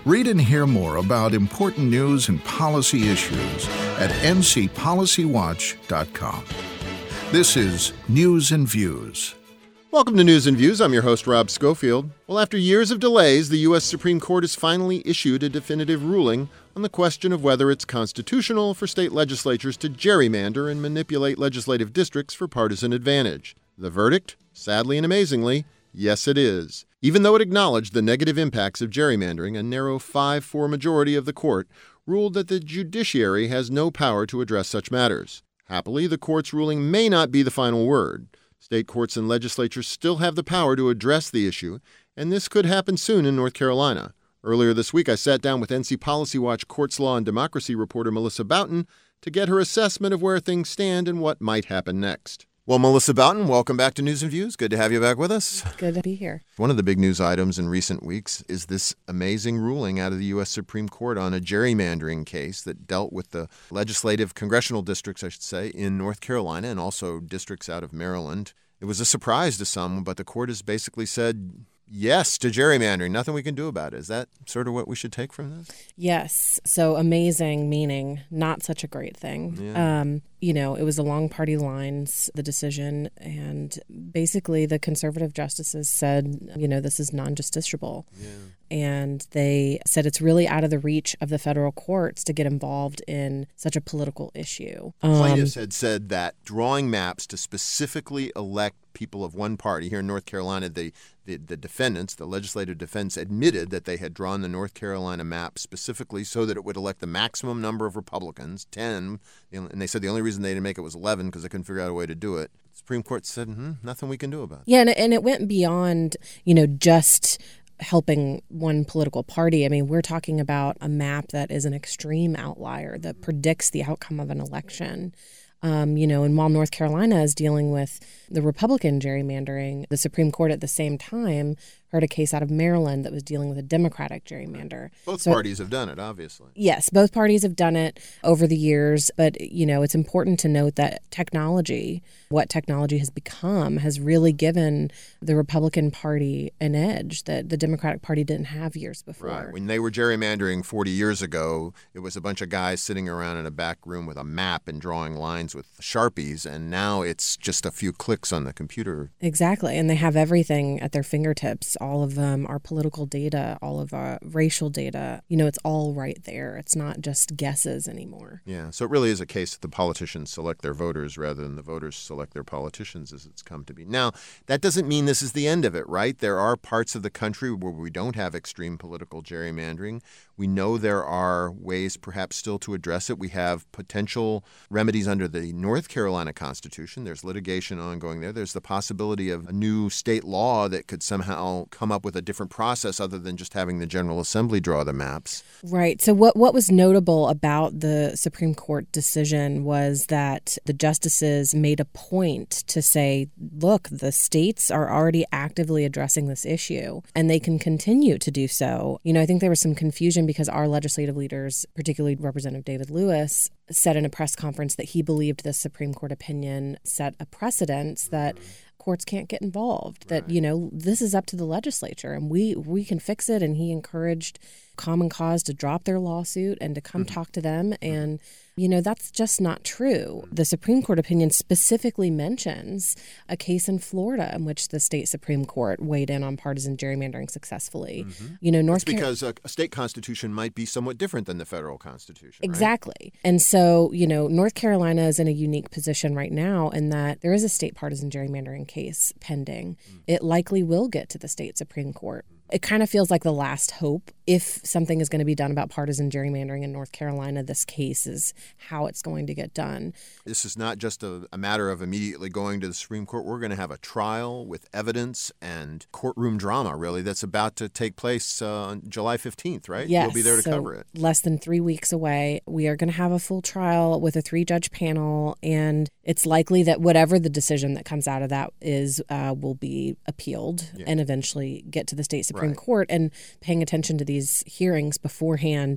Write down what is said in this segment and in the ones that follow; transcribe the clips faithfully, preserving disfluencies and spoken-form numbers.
Read and hear more about important news and policy issues at n c policy watch dot com. This is News and Views. Welcome to News and Views. I'm your host, Rob Schofield. Well, after years of delays, the U S Supreme Court has finally issued a definitive ruling on the question of whether it's constitutional for state legislatures to gerrymander and manipulate legislative districts for partisan advantage. The verdict, sadly and amazingly, yes, it is. Even though it acknowledged the negative impacts of gerrymandering, a narrow five four majority of the court ruled that the judiciary has no power to address such matters. Happily, the court's ruling may not be the final word. State courts and legislatures still have the power to address the issue, and this could happen soon in North Carolina. Earlier this week, I sat down with N C Policy Watch Courts Law and Democracy reporter Melissa Boughton to get her assessment of where things stand and what might happen next. Well, Melissa Boughton, welcome back to News and Views. Good to have you back with us. Good to be here. One of the big news items in recent weeks is this amazing ruling out of the U S Supreme Court on a gerrymandering case that dealt with the legislative congressional districts, I should say, in North Carolina and also districts out of Maryland. It was a surprise to some, but the court has basically said yes to gerrymandering. Nothing we can do about it. Is that sort of what we should take from this? Yes. So amazing, meaning not such a great thing. Yeah. Um, you know, it was along party lines, the decision, and basically the conservative justices said, you know, this is non-justiciable. Yeah. And they said it's really out of the reach of the federal courts to get involved in such a political issue. Um, Plaintiffs had said that drawing maps to specifically elect people of one party here in North Carolina, the, the, the defendants, the legislative defense, admitted that they had drawn the North Carolina map specifically so that it would elect the maximum number of Republicans, ten, and they said the only reason they didn't make it was eleven because they couldn't figure out a way to do it. The Supreme Court said, hmm, nothing we can do about it. Yeah, and, and it went beyond, you know, just helping one political party. I mean, we're talking about a map that is an extreme outlier that predicts the outcome of an election. Um, you know, and while North Carolina is dealing with the Republican gerrymandering, the Supreme Court at the same time heard a case out of Maryland that was dealing with a Democratic gerrymander. Both so, parties have done it, obviously. Yes, both parties have done it over the years. But, you know, it's important to note that technology, what technology has become, has really given the Republican Party an edge that the Democratic Party didn't have years before. Right. When they were gerrymandering forty years ago, it was a bunch of guys sitting around in a back room with a map and drawing lines with Sharpies, and now it's just a few clicks on the computer. Exactly, and they have everything at their fingertips. All of them, our political data, all of our racial data, you know, it's all right there. It's not just guesses anymore. Yeah, so it really is a case that the politicians select their voters rather than the voters select their politicians, as it's come to be. Now, that doesn't mean this is the end of it, right? There are parts of the country where we don't have extreme political gerrymandering. We know there are ways perhaps still to address it. We have potential remedies under the North Carolina Constitution. There's litigation ongoing there. There's the possibility of a new state law that could somehow come up with a different process other than just having the General Assembly draw the maps. Right. So what, what was notable about the Supreme Court decision was that the justices made a point to say, look, the states are already actively addressing this issue, and they can continue to do so. You know, I think there was some confusion because our legislative leaders, particularly Representative David Lewis, said in a press conference that he believed the Supreme Court opinion set a precedent that courts can't get involved, that, you know, this is up to the legislature and we we can fix it. And he encouraged Common Cause to drop their lawsuit and to come mm-hmm. talk to them. And, you know, that's just not true. The Supreme Court opinion specifically mentions a case in Florida in which the state Supreme Court weighed in on partisan gerrymandering successfully. Mm-hmm. You know, North That's because Car- a state constitution might be somewhat different than the federal constitution. Exactly. Right? And so, you know, North Carolina is in a unique position right now in that there is a state partisan gerrymandering case pending. Mm-hmm. It likely will get to the state Supreme Court. It kind of feels like the last hope. If something is going to be done about partisan gerrymandering in North Carolina, this case is how it's going to get done. This is not just a, a matter of immediately going to the Supreme Court. We're going to have a trial with evidence and courtroom drama, really, that's about to take place uh, on July fifteenth, right? Yes. You'll be there to so cover it. Less than three weeks away. We are going to have a full trial with a three-judge panel, and it's likely that whatever the decision that comes out of that is uh, will be appealed yeah. and eventually get to the state Supreme right. Court. And paying attention to these hearings beforehand,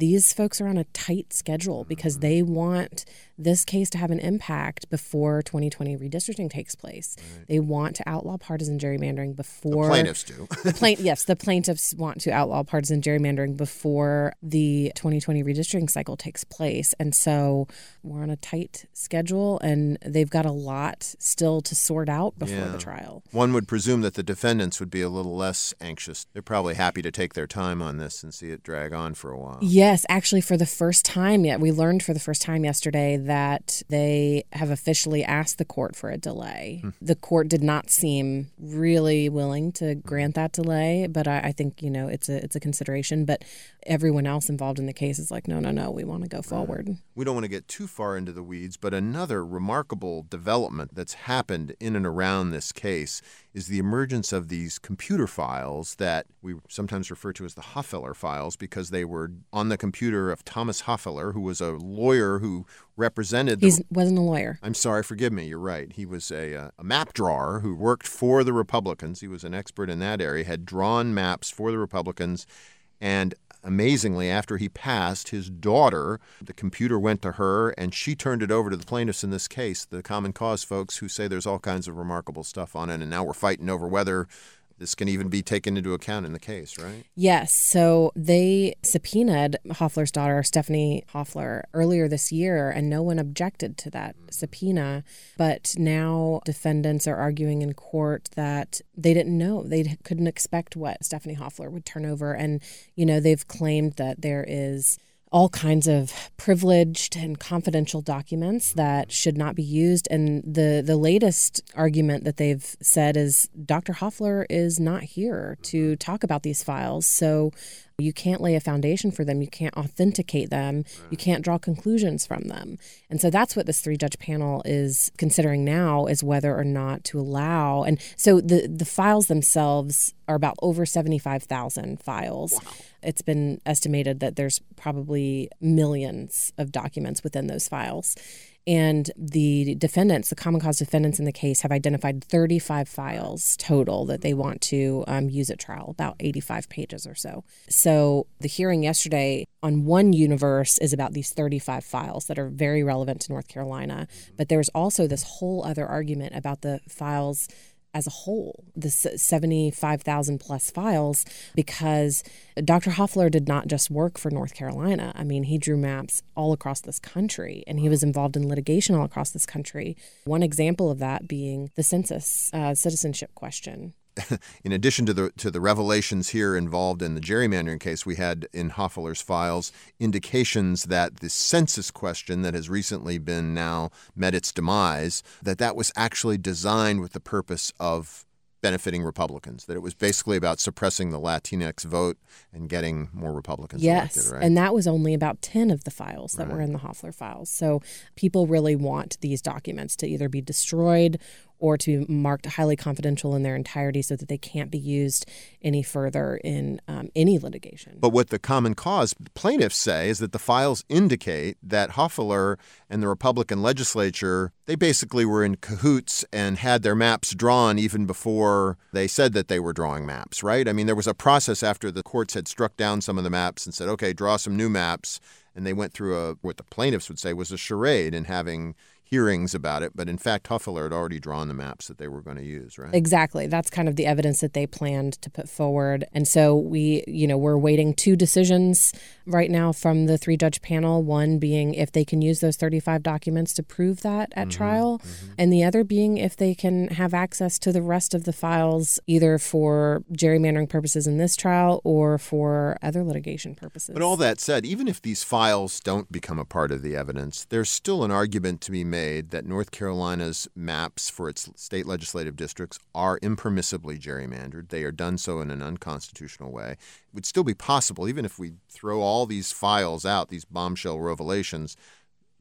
these folks are on a tight schedule because they want this case to have an impact before twenty twenty redistricting takes place. Right. They want to outlaw partisan gerrymandering before... The plaintiffs do. the plaint, yes, the plaintiffs want to outlaw partisan gerrymandering before the twenty twenty redistricting cycle takes place. And so we're on a tight schedule, and they've got a lot still to sort out before yeah. the trial. One would presume that the defendants would be a little less anxious. They're probably happy to take their time on this and see it drag on for a while. Yes, actually, for the first time yet, we learned for the first time yesterday that they have officially asked the court for a delay. Hmm. The court did not seem really willing to grant that delay, but I, I think, you know, it's a it's a consideration. But everyone else involved in the case is like, no, no, no, we want to go forward. Right. We don't want to get too far into the weeds, but another remarkable development that's happened in and around this case is the emergence of these computer files that we sometimes refer to as the Hofeller files, because they were on the computer of Thomas Hofeller, who was a lawyer who represented... He the... wasn't a lawyer. I'm sorry, forgive me, you're right. He was a, uh, a map drawer who worked for the Republicans. He was an expert in that area, had drawn maps for the Republicans, and amazingly, after he passed, his daughter, the computer went to her, and she turned it over to the plaintiffs in this case, the Common Cause folks, who say there's all kinds of remarkable stuff on it, and now we're fighting over whether this can even be taken into account in the case, right? Yes. So they subpoenaed Hofeller's daughter, Stephanie Hofeller, earlier this year, and no one objected to that subpoena. But now defendants are arguing in court that they didn't know. They couldn't expect what Stephanie Hofeller would turn over. And, you know, they've claimed that there is all kinds of privileged and confidential documents that should not be used. And the, the latest argument that they've said is Doctor Hofeller is not here to talk about these files. So you can't lay a foundation for them. You can't authenticate them. You can't draw conclusions from them. And so that's what this three-judge panel is considering now, is whether or not to allow. And so the, the files themselves are about over seventy-five thousand files. Wow. It's been estimated that there's probably millions of documents within those files. And the defendants, the Common Cause defendants in the case, have identified thirty-five files total that they want to um, use at trial, about eighty-five pages or so. So the hearing yesterday on one universe is about these thirty-five files that are very relevant to North Carolina. But there's also this whole other argument about the files as a whole, the seventy-five thousand plus files, because Doctor Hofeller did not just work for North Carolina. I mean, he drew maps all across this country, and he was involved in litigation all across this country. One example of that being the census uh, citizenship question. In addition to the to the revelations here involved in the gerrymandering case, we had in Hofeller's files indications that the census question that has recently been now met its demise, that that was actually designed with the purpose of benefiting Republicans, that it was basically about suppressing the Latinx vote and getting more Republicans yes, elected, right? And that was only about ten of the files that right. were in the Hofeller files. So people really want these documents to either be destroyed or to be marked highly confidential in their entirety so that they can't be used any further in um, any litigation. But what the Common Cause plaintiffs say is that the files indicate that Hofeller and the Republican legislature, they basically were in cahoots and had their maps drawn even before they said that they were drawing maps, right? I mean, there was a process after the courts had struck down some of the maps and said, okay, draw some new maps. And they went through a what the plaintiffs would say was a charade in having hearings about it, but in fact, Hofeller had already drawn the maps that they were going to use, right? Exactly. That's kind of the evidence that they planned to put forward. And so we, you know, we're waiting two decisions right now from the three-judge panel, one being if they can use those thirty-five documents to prove that at mm-hmm, trial, mm-hmm. and the other being if they can have access to the rest of the files, either for gerrymandering purposes in this trial or for other litigation purposes. But all that said, even if these files don't become a part of the evidence, there's still an argument to be made that North Carolina's maps for its state legislative districts are impermissibly gerrymandered. They are done so in an unconstitutional way. It would still be possible, even if we throw all these files out, these bombshell revelations,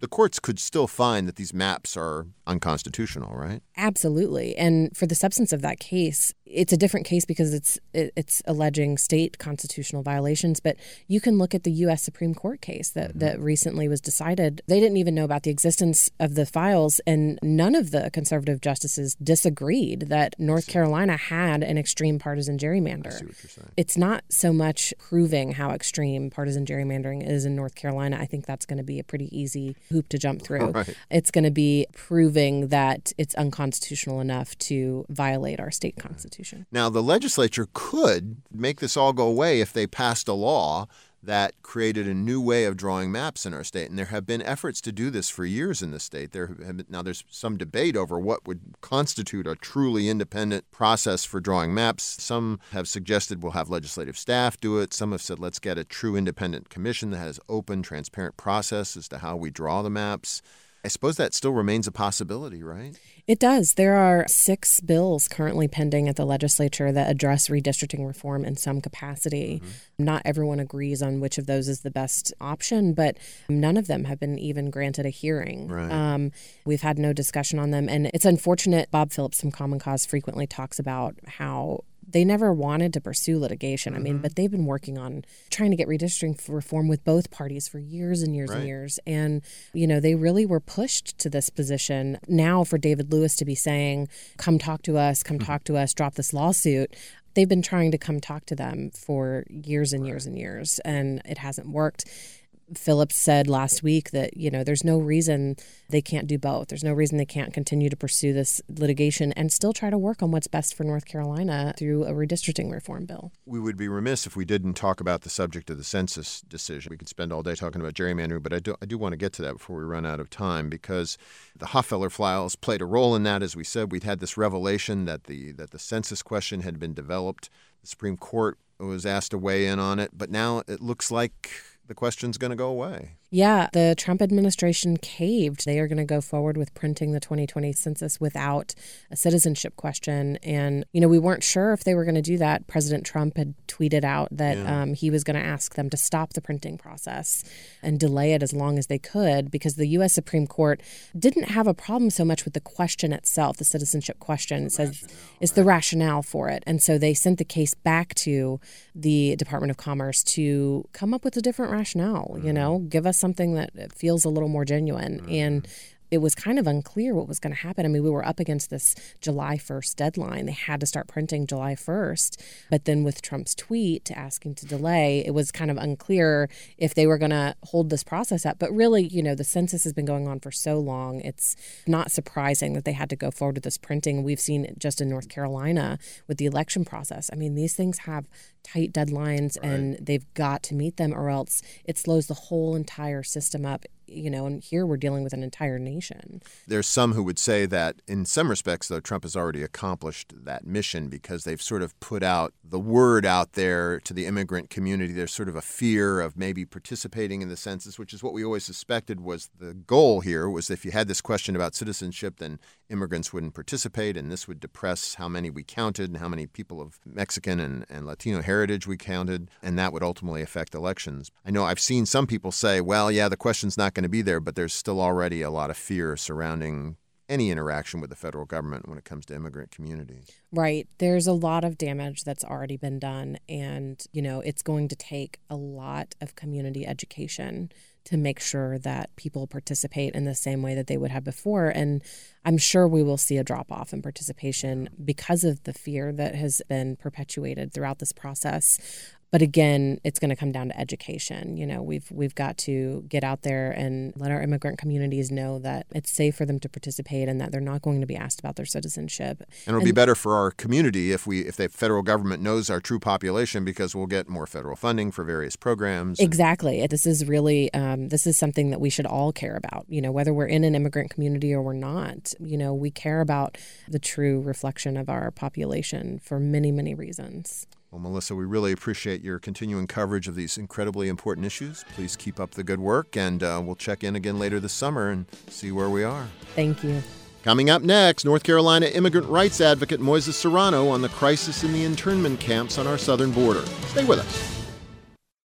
the courts could still find that these maps are unconstitutional, right? Absolutely. And for the substance of that case, it's a different case because it's it's alleging state constitutional violations. But you can look at the U S Supreme Court case that, mm-hmm. that recently was decided. They didn't even know about the existence of the files, and none of the conservative justices disagreed that North Carolina had an extreme partisan gerrymander. I see what you're saying. It's not so much proving how extreme partisan gerrymandering is in North Carolina. I think that's going to be a pretty easy hoop to jump through. Right. It's going to be proving that it's unconstitutional enough to violate our state constitution. Now, the legislature could make this all go away if they passed a law that created a new way of drawing maps in our state. And there have been efforts to do this for years in the state. There have been, now, there's some debate over what would constitute a truly independent process for drawing maps. Some have suggested we'll have legislative staff do it. Some have said let's get a true independent commission that has open, transparent process as to how we draw the maps. I suppose that still remains a possibility, right? It does. There are six bills currently pending at the legislature that address redistricting reform in some capacity. Mm-hmm. Not everyone agrees on which of those is the best option, but none of them have been even granted a hearing. Right. Um, we've had no discussion on them. And it's unfortunate. Bob Phillips from Common Cause frequently talks about how they never wanted to pursue litigation. Mm-hmm. I mean, but they've been working on trying to get redistricting reform with both parties for years and years right. and years. And, you know, they really were pushed to this position. Now for David Lewis to be saying, come talk to us, come mm-hmm. talk to us, drop this lawsuit. They've been trying to come talk to them for years and right. years and years, and it hasn't worked. Phillips said last week that, you know, there's no reason they can't do both. There's no reason they can't continue to pursue this litigation and still try to work on what's best for North Carolina through a redistricting reform bill. We would be remiss if we didn't talk about the subject of the census decision. We could spend all day talking about gerrymandering, but I do, I do want to get to that before we run out of time, because the Hoffeller files played a role in that. As we said, we'd had this revelation that the that the census question had been developed. The Supreme Court was asked to weigh in on it, but now it looks like the question's going to go away. Yeah, the Trump administration caved. They are going to go forward with printing the twenty twenty census without a citizenship question. And, you know, we weren't sure if they were going to do that. President Trump had tweeted out that yeah. um, he was going to ask them to stop the printing process and delay it as long as they could, because the U S Supreme Court didn't have a problem so much with the question itself, the citizenship question. It says it's the rationale for it. And so they sent the case back to the Department of Commerce to come up with a different rationale, mm-hmm. you know, give us something that feels a little more genuine. Mm-hmm. And it was kind of unclear what was going to happen. I mean, we were up against this July first deadline. They had to start printing July first. But then with Trump's tweet asking to delay, it was kind of unclear if they were going to hold this process up. But really, you know, the census has been going on for so long. It's not surprising that they had to go forward with this printing. We've seen it just in North Carolina with the election process. I mean, these things have tight deadlines right. and they've got to meet them, or else it slows the whole entire system up. You know, and here we're dealing with an entire nation. There's some who would say that in some respects, though, Trump has already accomplished that mission, because they've sort of put out the word out there to the immigrant community. There's sort of a fear of maybe participating in the census, which is what we always suspected was the goal here, was if you had this question about citizenship, then immigrants wouldn't participate, and this would depress how many we counted and how many people of Mexican and, and Latino heritage we counted, and that would ultimately affect elections. I know I've seen some people say, well, yeah, the question's not going to be there, but there's still already a lot of fear surrounding any interaction with the federal government when it comes to immigrant communities. Right. There's a lot of damage that's already been done, and, you know, it's going to take a lot of community education to make sure that people participate in the same way that they would have before. And I'm sure we will see a drop-off in participation because of the fear that has been perpetuated throughout this process. But again, it's going to come down to education. You know, we've we've got to get out there and let our immigrant communities know that it's safe for them to participate and that they're not going to be asked about their citizenship. And it'll and, be better for our community if we if the federal government knows our true population, because we'll get more federal funding for various programs. And- exactly. This is really um, this is something that we should all care about. You know, whether we're in an immigrant community or we're not. You know, we care about the true reflection of our population for many, many reasons. Well, Melissa, we really appreciate your continuing coverage of these incredibly important issues. Please keep up the good work, and uh, we'll check in again later this summer and see where we are. Thank you. Coming up next, North Carolina immigrant rights advocate Moises Serrano on the crisis in the internment camps on our southern border. Stay with us.